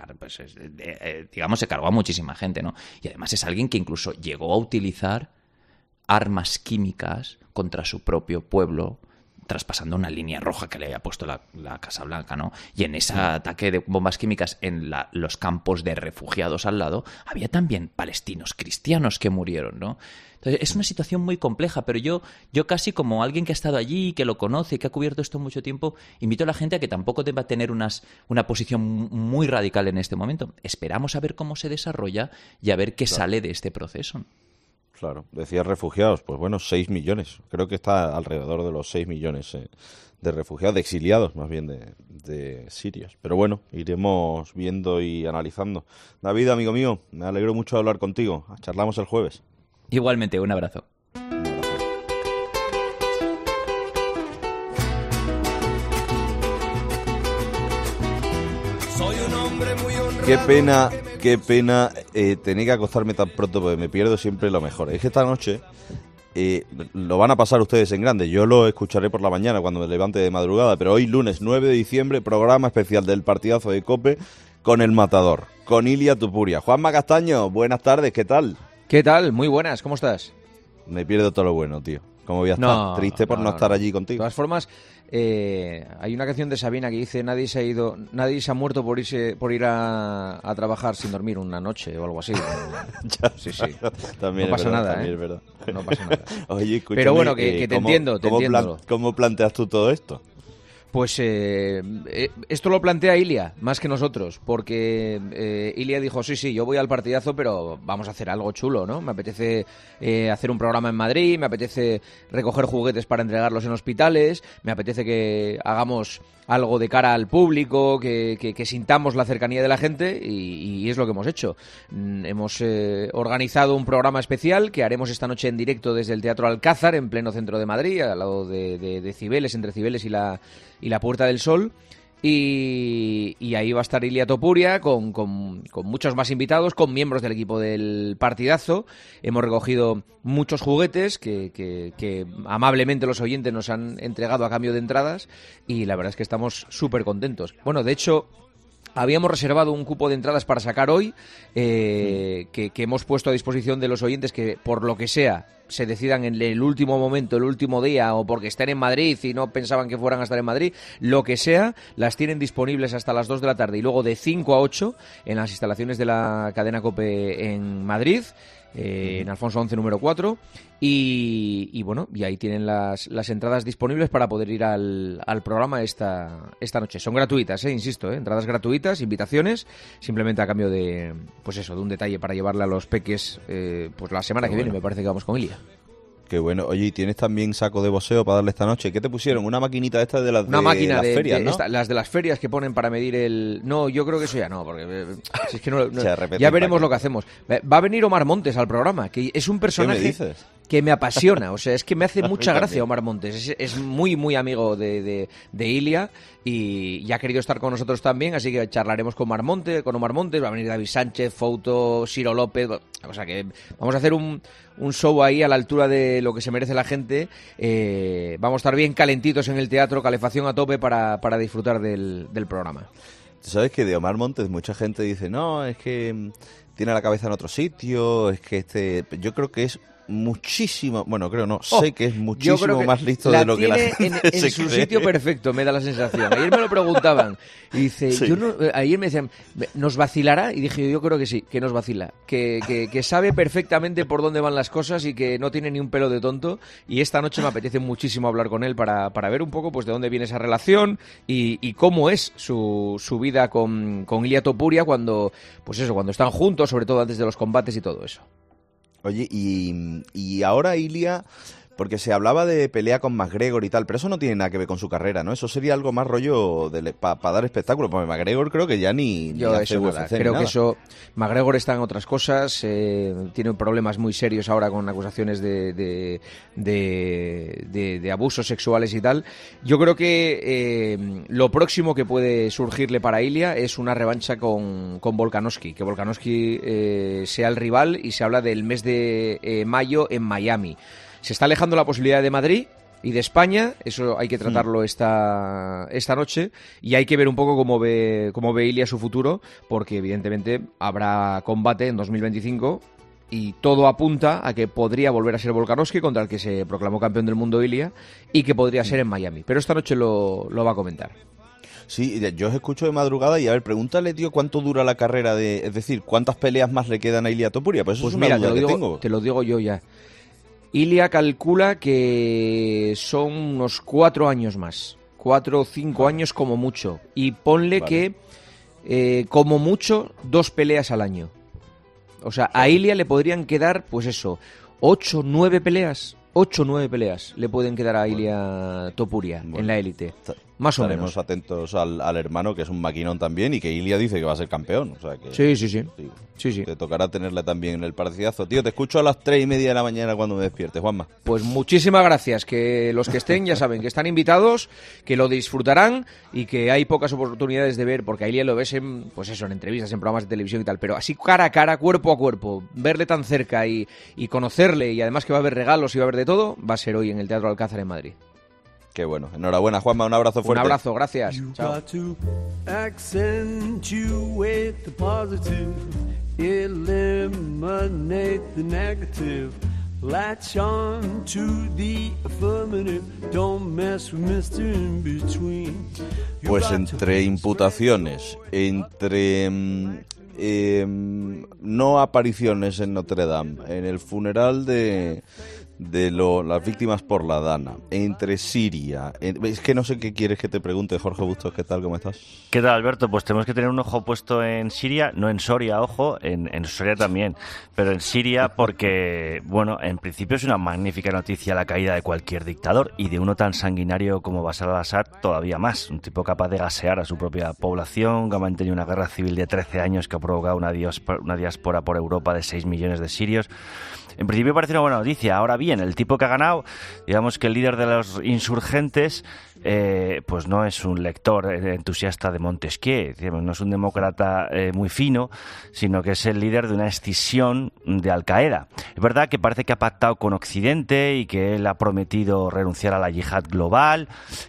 Speaker 6: cargó a muchísima gente, ¿no? Y además es alguien que incluso llegó a utilizar armas químicas contra su propio pueblo, traspasando una línea roja que le había puesto la Casa Blanca, ¿no? Y en ese ataque de bombas químicas en los campos de refugiados al lado, había también palestinos cristianos que murieron, ¿no? Entonces, es una situación muy compleja, pero yo casi como alguien que ha estado allí, que lo conoce, que ha cubierto esto mucho tiempo, invito a la gente a que tampoco deba tener una posición muy radical en este momento. Esperamos a ver cómo se desarrolla y a ver qué sale de este proceso.
Speaker 8: Claro, decías refugiados, pues bueno, 6 millones. Creo que está alrededor de los 6 millones de refugiados, de exiliados más bien de sirios. Pero bueno, iremos viendo y analizando. David, amigo mío, me alegro mucho de hablar contigo. Charlamos el jueves.
Speaker 6: Igualmente, un abrazo.
Speaker 10: Soy un hombre muy honrado.
Speaker 8: Qué pena tener que acostarme tan pronto porque me pierdo siempre lo mejor. Es que esta noche lo van a pasar ustedes en grande. Yo lo escucharé por la mañana cuando me levante de madrugada, pero hoy lunes 9 de diciembre, programa especial del partidazo de COPE con El Matador, con Ilia Topuria. Juanma Castaño, buenas tardes, ¿qué tal?
Speaker 11: ¿Qué tal? Muy buenas, ¿cómo estás?
Speaker 8: Me pierdo todo lo bueno, tío. ¿Cómo voy a estar? Triste por no estar allí contigo.
Speaker 11: De todas formas, hay una canción de Sabina que dice nadie se ha muerto por ir a trabajar sin dormir una noche o algo así. Sí.
Speaker 8: También
Speaker 11: no pasa nada,
Speaker 8: también es verdad.
Speaker 11: No pasa nada.
Speaker 8: Oye, escúchame,
Speaker 11: pero bueno, que te entiendo.
Speaker 8: ¿Cómo planteas tú todo esto?
Speaker 11: Pues esto lo plantea Ilia, más que nosotros, porque Ilia dijo, sí, yo voy al partidazo, pero vamos a hacer algo chulo, ¿no? Me apetece hacer un programa en Madrid, me apetece recoger juguetes para entregarlos en hospitales, me apetece que hagamos algo de cara al público, que sintamos la cercanía de la gente y es lo que hemos hecho. Hemos organizado un programa especial que haremos esta noche en directo desde el Teatro Alcázar, en pleno centro de Madrid, al lado de Cibeles, entre Cibeles y la Puerta del Sol. Y ahí va a estar Ilia Topuria con muchos más invitados, con miembros del equipo del partidazo. Hemos recogido muchos juguetes que amablemente los oyentes nos han entregado a cambio de entradas y la verdad es que estamos súper contentos. Bueno, de hecho, habíamos reservado un cupo de entradas para sacar hoy que hemos puesto a disposición de los oyentes que, por lo que sea, se decidan en el último momento, el último día, o porque estén en Madrid y no pensaban que fueran a estar en Madrid, lo que sea, las tienen disponibles hasta las 2 de la tarde y luego de 5 a 8 en las instalaciones de la cadena COPE en Madrid, en Alfonso 11 número 4 y bueno, y ahí tienen las entradas disponibles para poder ir al programa esta noche. Son gratuitas, insisto, entradas gratuitas, invitaciones, simplemente a cambio de de un detalle para llevarle a los peques pues la semana que viene, me parece que vamos con Ilia.
Speaker 8: Qué bueno. Oye, ¿y tienes también saco de boxeo para darle esta noche? ¿Qué te pusieron? ¿Una maquinita esta de las ferias, ¿no?
Speaker 11: Las de las ferias que ponen para medir el... No, yo creo que eso ya no, porque si es que no ya veremos lo que hacemos. Va a venir Omar Montes al programa, que es un personaje que me apasiona. O sea, es que me hace mucha gracia Omar Montes. Es muy, muy amigo de Ilia y ya ha querido estar con nosotros también, así que charlaremos con Omar Montes. Va a venir David Sánchez, Fouto, Ciro López... O sea que vamos a hacer un show ahí a la altura de lo que se merece la gente. Vamos a estar bien calentitos en el teatro, calefacción a tope para disfrutar del programa.
Speaker 8: ¿Sabes que de Omar Montes mucha gente dice, no, es que tiene la cabeza en otro sitio, es que yo creo que es muchísimo, bueno, creo no, sé que es muchísimo más listo de lo que la gente
Speaker 11: en su
Speaker 8: cree.
Speaker 11: sitio perfecto, me da la sensación. Ayer me lo preguntaban y dice, ayer me decían, ¿nos vacilará? Y dije, yo creo que sí, que nos vacila, que sabe perfectamente por dónde van las cosas y que no tiene ni un pelo de tonto, y esta noche me apetece muchísimo hablar con él para ver un poco pues de dónde viene esa relación y cómo es su vida con Ilia Topuria cuando están juntos, sobre todo antes de los combates y todo eso.
Speaker 8: Oye, y ahora Ilia, porque se hablaba de pelea con McGregor y tal, pero eso no tiene nada que ver con su carrera, ¿no? Eso sería algo más rollo para dar espectáculo, porque McGregor creo que ya ni hace UFC.
Speaker 11: Creo que eso, McGregor está en otras cosas, tiene problemas muy serios ahora con acusaciones de abusos sexuales y tal. Yo creo que lo próximo que puede surgirle para Ilia es una revancha con Volkanovski, que Volkanovski sea el rival, y se habla del mes de mayo en Miami. Se está alejando la posibilidad de Madrid y de España, eso hay que tratarlo esta noche, y hay que ver un poco cómo ve Ilia su futuro, porque evidentemente habrá combate en 2025 y todo apunta a que podría volver a ser Volkanovski, contra el que se proclamó campeón del mundo Ilia, y que podría ser en Miami. Pero esta noche lo va a comentar.
Speaker 8: Sí, yo os escucho de madrugada y a ver, pregúntale, tío, cuánto dura la carrera es decir, cuántas peleas más le quedan a Ilia Topuria, pues eso es una duda que tengo.
Speaker 11: Te lo digo yo ya. Ilia calcula que son unos 4 años más. 4 o 5 años como mucho. Y ponle que, como mucho, 2 peleas al año. O sea, a Ilia le podrían quedar, pues eso, 8 o 9 peleas. 8 o 9 peleas le pueden quedar a Ilia Topuria en la élite. Más o
Speaker 8: Estaremos atentos al hermano, que es un maquinón también, y que Ilia dice que va a ser campeón. O sea que,
Speaker 11: sí.
Speaker 8: Te tocará tenerle también en el partidazo. Tío, te escucho a las 3:30 de la mañana cuando me despiertes, Juanma.
Speaker 11: Pues muchísimas gracias. Que los que estén ya saben que están invitados, que lo disfrutarán y que hay pocas oportunidades de ver, porque a Ilia lo ves en, pues eso, en entrevistas, en programas de televisión y tal, pero así cara a cara, cuerpo a cuerpo, verle tan cerca y conocerle, y además que va a haber regalos y va a haber de todo, va a ser hoy en el Teatro Alcázar en Madrid.
Speaker 8: Qué bueno. Enhorabuena, Juanma. Un abrazo fuerte.
Speaker 11: Un abrazo, gracias. Chao.
Speaker 12: Latch on to the affirmative, don't mess with Mr. In-Between.
Speaker 8: Pues entre imputaciones, entre no apariciones en Notre Dame, en el funeral de las víctimas por la Dana, entre Siria, es que no sé qué quieres que te pregunte, Jorge Bustos. ¿Qué tal? ¿Cómo estás?
Speaker 13: ¿Qué tal, Alberto? Pues tenemos que tener un ojo puesto en Siria, no en Soria, ojo, en Soria también, pero en Siria porque, bueno, en principio es una magnífica noticia la caída de cualquier dictador, y de uno tan sanguinario como Bashar al-Assad todavía más, un tipo capaz de gasear a su propia población, que ha mantenido una guerra civil de 13 años que ha provocado una diáspora por Europa de 6 millones de sirios. En principio parece una buena noticia. Ahora bien, el tipo que ha ganado, digamos que el líder de los insurgentes, pues no es un lector entusiasta de Montesquieu, no es un demócrata muy fino, sino que es el líder de una escisión de Al-Qaeda. Es verdad que parece que ha pactado con Occidente y que él ha prometido renunciar a la yihad global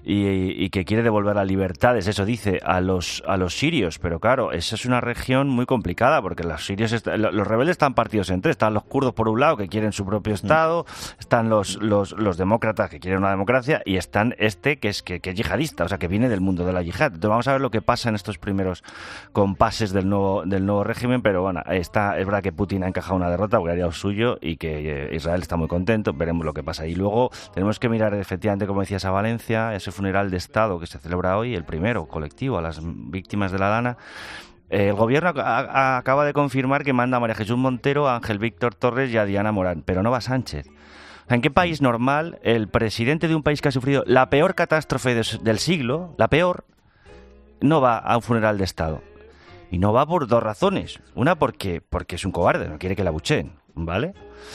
Speaker 13: y que quiere devolver las libertades, eso dice, a los sirios, pero claro, esa es una región muy complicada porque los sirios, los rebeldes están partidos en tres. Están los kurdos por un lado, que quieren su propio Estado, están los demócratas, que quieren una democracia, y están que es yihadista, o sea, que viene del mundo de la yihad. Entonces vamos a ver lo que pasa en estos primeros compases del nuevo régimen, pero bueno, es verdad que Putin ha encajado una derrota porque haría lo suyo y que Israel está muy contento. Veremos lo que pasa. Y luego tenemos que mirar efectivamente, como decías, a Valencia, ese funeral de Estado que se celebra hoy, el primero colectivo a las víctimas de la Dana. El gobierno acaba de confirmar que manda a María Jesús Montero, a Ángel Víctor Torres y a Diana Morán, pero no va Sánchez. ¿En qué país normal el presidente de un país que ha sufrido la peor catástrofe del siglo, la peor, no va a un funeral de Estado? Y no va por dos razones. Una, porque es un cobarde, no quiere que la abucheen, ¿vale?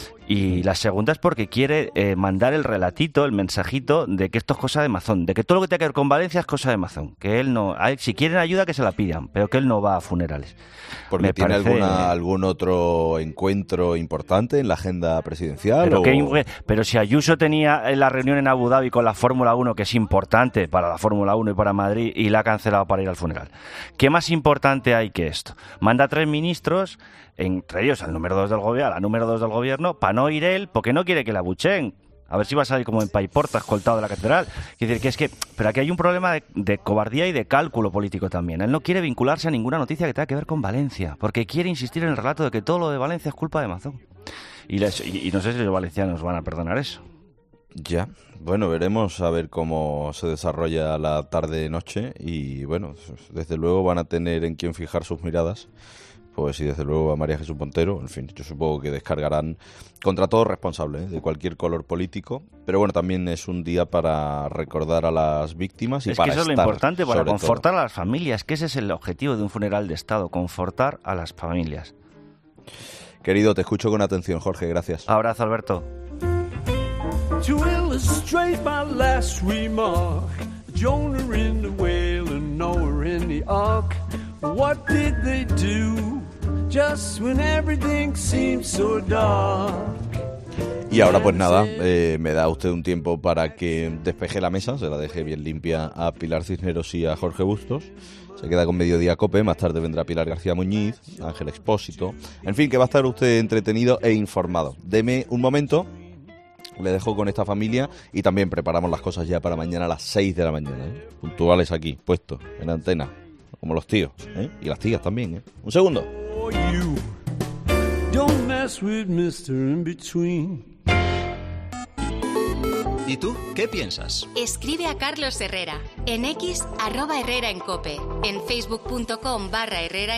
Speaker 13: Y la segunda es porque quiere mandar el relatito, el mensajito de que esto es cosa de Mazón, de que todo lo que tenga que ver con Valencia es cosa de Mazón, que él no, si quieren ayuda que se la pidan, pero que él no va a funerales.
Speaker 8: Porque tiene algún otro encuentro importante en la agenda presidencial.
Speaker 13: Pero si Ayuso tenía la reunión en Abu Dhabi con la Fórmula 1, que es importante para la Fórmula 1 y para Madrid, y la ha cancelado para ir al funeral. ¿Qué más importante hay que esto? Manda 3 ministros, entre ellos al número 2 del gobierno, a la número 2 del gobierno, para no ir él, porque no quiere que la abucheen. A ver si va a salir como en Paiporta, escoltado de la catedral. Quiere decir pero aquí hay un problema de cobardía y de cálculo político también. Él no quiere vincularse a ninguna noticia que tenga que ver con Valencia, porque quiere insistir en el relato de que todo lo de Valencia es culpa de Mazón. Y no sé si los valencianos van a perdonar eso.
Speaker 8: Ya, bueno, veremos a ver cómo se desarrolla la tarde-noche y bueno, desde luego van a tener en quién fijar sus miradas. Pues y desde luego a María Jesús Montero, en fin, yo supongo que descargarán contra todo responsable de cualquier color político, pero bueno, también es un día para recordar a las víctimas y para estar. Es que eso es lo importante,
Speaker 13: para confortar a las familias, que ese es el objetivo de un funeral de Estado, confortar a las familias.
Speaker 8: Querido, te escucho con atención, Jorge, gracias.
Speaker 13: Abrazo, Alberto.
Speaker 12: To illustrate my last remark, Jonah in the whale and Noah in the ark. What did they do just when everything seemed so dark?
Speaker 8: Y ahora pues nada, me da usted un tiempo para que despeje la mesa, se la deje bien limpia a Pilar Cisneros y a Jorge Bustos. Se queda con Mediodía Cope, más tarde vendrá Pilar García Muñiz, Ángel Expósito. En fin, que va a estar usted entretenido e informado. Deme un momento, le dejo con esta familia y también preparamos las cosas ya para mañana a las 6 de la mañana, puntuales aquí, puestos en antena. Como los tíos, y las tías también, Un segundo.
Speaker 2: ¿Y tú qué piensas?
Speaker 3: Escribe a Carlos Herrera en X @Herrera en Cope, en Facebook.com/Herrera